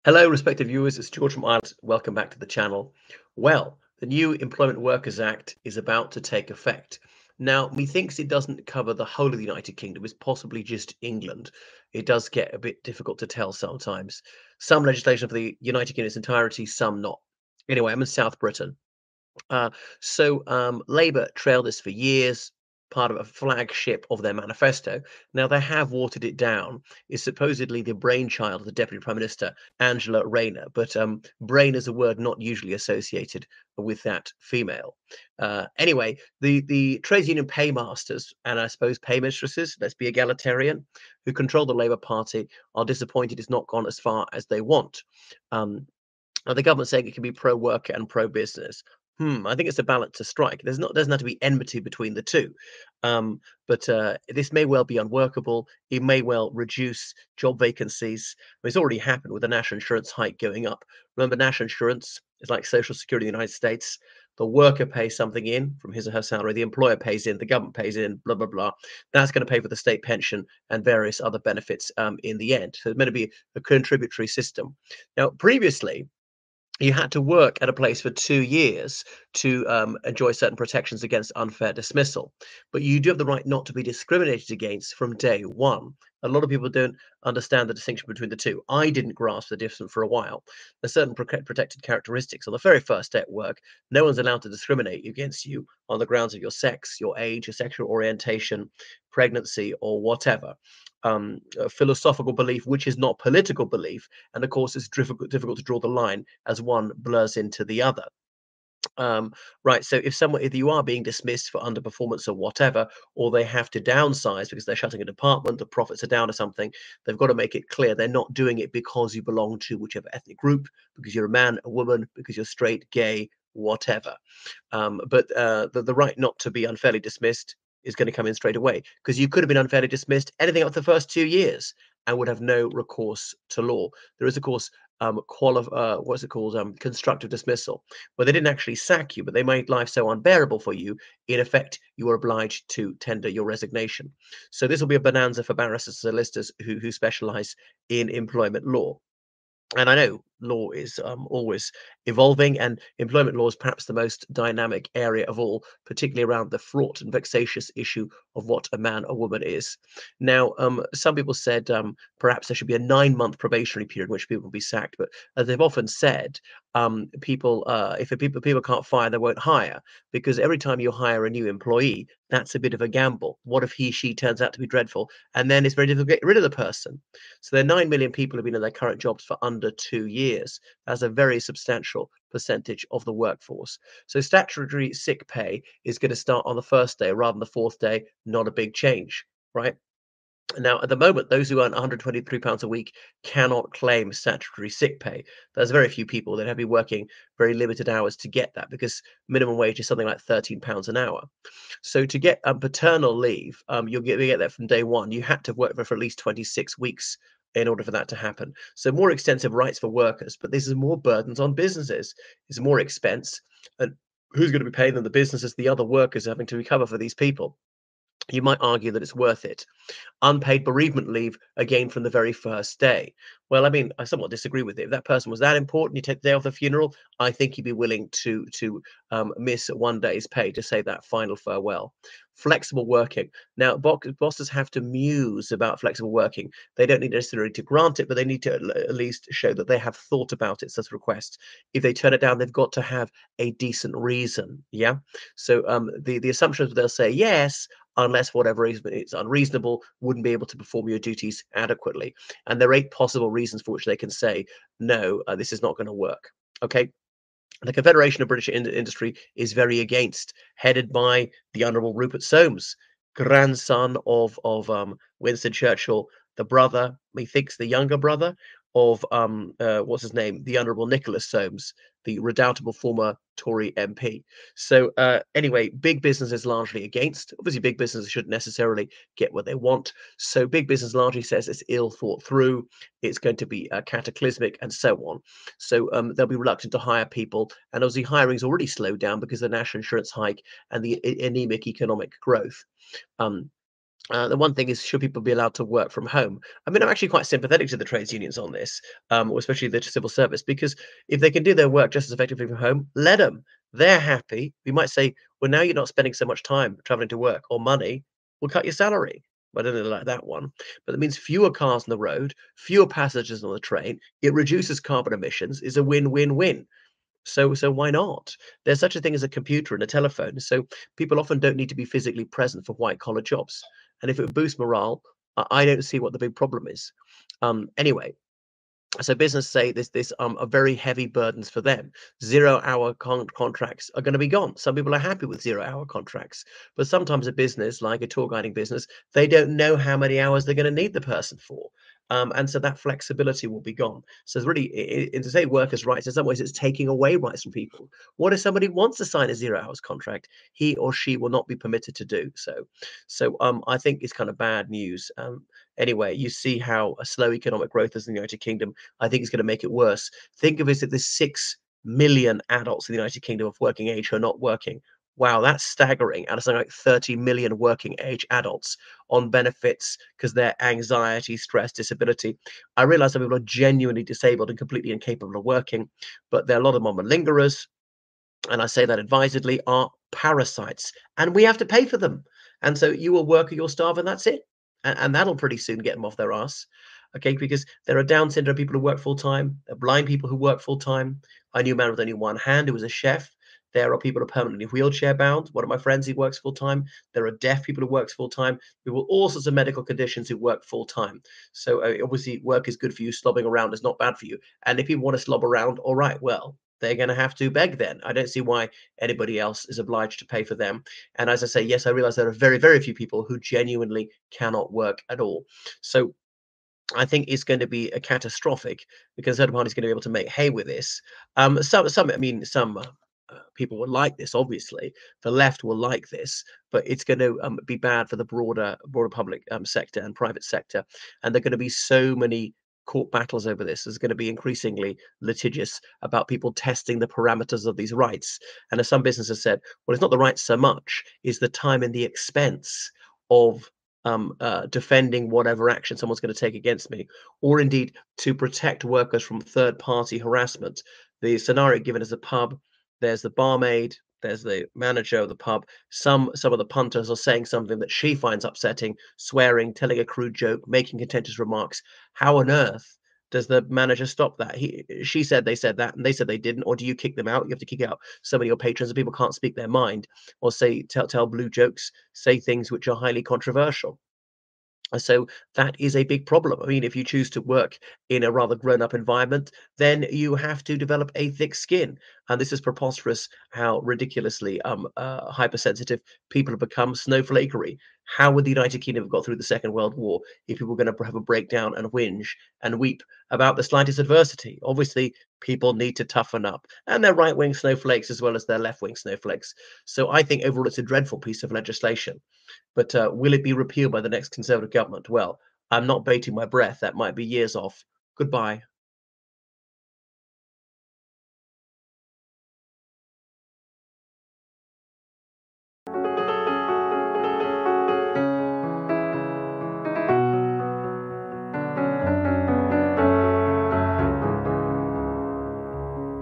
Hello, respected viewers. It's George from Ireland. Welcome back to the channel. Well, the new Employment Workers Act is about to take effect. Now, methinks it doesn't cover the whole of the United Kingdom. It's possibly just England. It does get a bit difficult to tell sometimes. Some legislation for the United Kingdom's entirety, some not. Anyway, I'm in South Britain. Uh, Labour trailed this for years, part of a flagship of their manifesto. Now, they have watered it down. It's supposedly the brainchild of the Deputy Prime Minister, Angela Rayner, but brain is a word not usually associated with that female. Anyway, the trades union paymasters and I suppose paymistresses, let's be egalitarian, who control the Labour Party, are disappointed it's not gone as far as they want. Um, now, the government saying it can be pro worker and pro business. I think it's a balance to strike. Doesn't have to be enmity between the two, but this may well be unworkable. It may well reduce job vacancies. It's already happened with the national insurance hike going up. Remember, national insurance is like Social Security in the United States. The worker pays something in from his or her salary. The employer pays in. The government pays in. Blah blah blah. That's going to pay for the state pension and various other benefits in the end. So it's meant to be a contributory system. Now, previously you had to work at a place for 2 years to enjoy certain protections against unfair dismissal. But you do have the right not to be discriminated against from day one. A lot of people don't understand the distinction between the two. I didn't grasp the difference for a while. There's certain protected characteristics. On the very first day at work, no one's allowed to discriminate against you on the grounds of your sex, your age, your sexual orientation, pregnancy, or whatever. A philosophical belief, which is not political belief, and of course, it's difficult to draw the line as one blurs into the other. Right. So if you are being dismissed for underperformance or whatever, or they have to downsize because they're shutting a department, the profits are down or something, they've got to make it clear they're not doing it because you belong to whichever ethnic group, because you're a man, a woman, because you're straight, gay, whatever. But the right not to be unfairly dismissed is going to come in straight away because you could have been unfairly dismissed anything up to the first 2 years and would have no recourse to law. There is, of course, what's it called? Constructive dismissal, where they didn't actually sack you, but they made life so unbearable for you. In effect, you were obliged to tender your resignation. So this will be a bonanza for barristers and solicitors who specialize in employment law. And I know law is always evolving, and employment law is perhaps the most dynamic area of all, particularly around the fraught and vexatious issue of what a man or woman is. Now, some people said perhaps there should be a 9-month probationary period in which people will be sacked, but as they've often said, if people can't fire, they won't hire, because every time you hire a new employee, that's a bit of a gamble. What if she turns out to be dreadful, and then it's very difficult to get rid of the person? So there are 9 million people who've been in their current jobs for under 2 years. That's a very substantial percentage of the workforce. So statutory sick pay is going to start on the first day rather than the fourth day. Not a big change, right? Now, at the moment, those who earn £123 a week cannot claim statutory sick pay. There's very few people that have been working very limited hours to get that because minimum wage is something like £13 an hour. So to get paternal leave, you get that from day one. You had to work for at least 26 weeks in order for that to happen. So more extensive rights for workers, but this is more burdens on businesses. It's more expense, and who's going to be paying them? The businesses, the other workers having to recover for these people. You might argue that it's worth it. Unpaid bereavement leave again from the very first day. Well, I mean, I somewhat disagree with it. If that person was that important, you take the day off the funeral, I think you'd be willing to miss one day's pay to say that final farewell. Flexible working. Now, bosses have to muse about flexible working. They don't need necessarily to grant it, but they need to at least show that they have thought about it as a request. If they turn it down, they've got to have a decent reason. Yeah. So the assumption is they'll say yes, unless for whatever reason it's unreasonable, wouldn't be able to perform your duties adequately. And there are 8 possible reasons for which they can say, no, this is not going to work. Okay. The Confederation of British Industry is very against, headed by the Honourable Rupert Soames, grandson of Winston Churchill, the brother, methinks the younger brother of what's his name, the Honourable Nicholas Soames, the redoubtable former Tory MP. So anyway, big business is largely against. Obviously, big business shouldn't necessarily get what they want. So big business largely says it's ill thought through, it's going to be cataclysmic, and so on. So they'll be reluctant to hire people, and obviously hiring's already slowed down because of the national insurance hike and the anemic economic growth. Um, The one thing is, should people be allowed to work from home? I mean, I'm actually quite sympathetic to the trades unions on this, or especially the civil service, because if they can do their work just as effectively from home, let them. They're happy. We might say, well, now you're not spending so much time traveling to work or money. We'll cut your salary. Well, I don't really like that one, but that means fewer cars on the road, fewer passengers on the train. It reduces carbon emissions. Is a win-win-win. So why not? There's such a thing as a computer and a telephone. So people often don't need to be physically present for white collar jobs. And if it boosts morale, I don't see what the big problem is. Anyway, so business say this are very heavy burdens for them. 0 hour contracts are going to be gone. Some people are happy with 0 hour contracts, but sometimes a business like a tour guiding business, they don't know how many hours they're going to need the person for. And so that flexibility will be gone. So it's really, to say workers' rights, in some ways, it's taking away rights from people. What if somebody wants to sign a 0 hours contract? He or she will not be permitted to do so. So I think it's kind of bad news. Anyway, you see how a slow economic growth is in the United Kingdom. I think it's going to make it worse. Think of it as there's 6 million adults in the United Kingdom of working age who are not working. Wow, that's staggering. And it's something like 30 million working age adults on benefits because they're anxiety, stress, disability. I realize that people are genuinely disabled and completely incapable of working, but there are a lot of them are malingerers, and I say that advisedly, are parasites, and we have to pay for them. And so you will work or you'll starve, and that's it. And that'll pretty soon get them off their ass. Okay, because there are Down syndrome people who work full time, there are blind people who work full time. I knew a man with only one hand who was a chef. There are people who are permanently wheelchair bound. One of my friends, he works full time. There are deaf people who work full time. People with all sorts of medical conditions who work full time. So obviously, work is good for you. Slobbing around is not bad for you. And if people want to slob around, all right, well, they're going to have to beg then. I don't see why anybody else is obliged to pay for them. And as I say, yes, I realize there are very, very few people who genuinely cannot work at all. So I think it's going to be a catastrophic because the Conservative Party is going to be able to make hay with this. I mean, some people will like this. Obviously, the left will like this, but it's going to be bad for the broader public sector and private sector. And there are going to be so many court battles over this. There's going to be increasingly litigious about people testing the parameters of these rights. And as some businesses said, well, it's not the rights so much; is the time and the expense of defending whatever action someone's going to take against me, or indeed to protect workers from third party harassment. The scenario given is a pub, there's the barmaid, there's the manager of the pub. Some of the punters are saying something that she finds upsetting, swearing, telling a crude joke, making contentious remarks. How on earth does the manager stop that? She said they said that, and they said they didn't. Or do you kick them out? You have to kick out some of your patrons, and people can't speak their mind, or say tell blue jokes, say things which are highly controversial. So that is a big problem. I mean, if you choose to work in a rather grown-up environment, then you have to develop a thick skin. And this is preposterous how ridiculously hypersensitive people have become. Snowflakery. How would the United Kingdom have got through the Second World War if people were going to have a breakdown and whinge and weep about the slightest adversity? Obviously, people need to toughen up, and they're right-wing snowflakes as well as their left-wing snowflakes. So I think overall it's a dreadful piece of legislation. But will it be repealed by the next Conservative government? Well, I'm not baiting my breath. That might be years off. Goodbye.